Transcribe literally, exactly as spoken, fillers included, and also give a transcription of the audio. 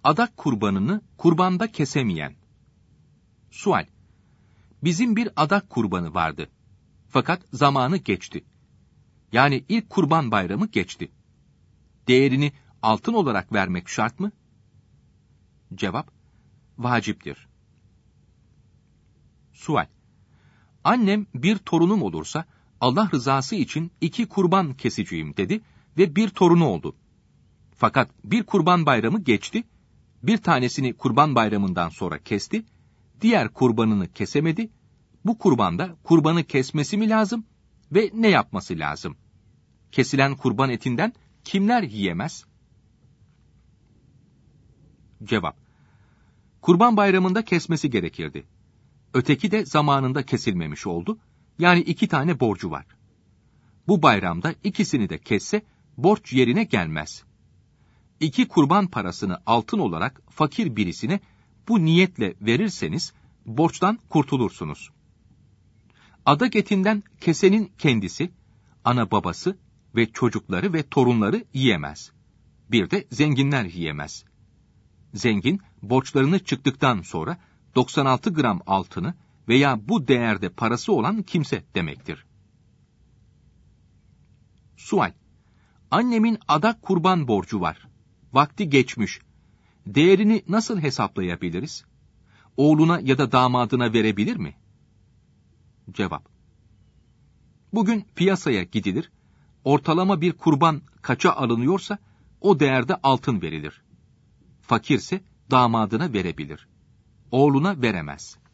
Adak kurbanını kurbanda kesemeyen. Sual: Bizim bir adak kurbanı vardı. Fakat zamanı geçti. Yani ilk kurban bayramı geçti. Değerini altın olarak vermek şart mı? Cevap: Vaciptir. Sual: Annem bir torunum olursa Allah rızası için iki kurban keseceğim dedi ve bir torunu oldu. Fakat bir kurban bayramı geçti, bir tanesini kurban bayramından sonra kesti, diğer kurbanını kesemedi. Bu kurbanda kurbanı kesmesi mi lazım ve ne yapması lazım? Kesilen kurban etinden kimler yiyemez? Cevap: Kurban bayramında kesmesi gerekirdi. Öteki de zamanında kesilmemiş oldu. Yani iki tane borcu var. Bu bayramda ikisini de kesse borç yerine gelmez. İki kurban parasını altın olarak fakir birisine bu niyetle verirseniz borçtan kurtulursunuz. Adak etinden kesenin kendisi, ana babası ve çocukları ve torunları yiyemez. Bir de zenginler yiyemez. Zengin borçlarını çıktıktan sonra doksan altı gram altını veya bu değerde parası olan kimse demektir. Sual: Annemin adak kurban borcu var. Vakti geçmiş. Değerini nasıl hesaplayabiliriz? Oğluna ya da damadına verebilir mi? Cevap: Bugün piyasaya gidilir, ortalama bir kurban kaça alınıyorsa o değerde altın verilir. Fakirse damadına verebilir. Oğluna veremez.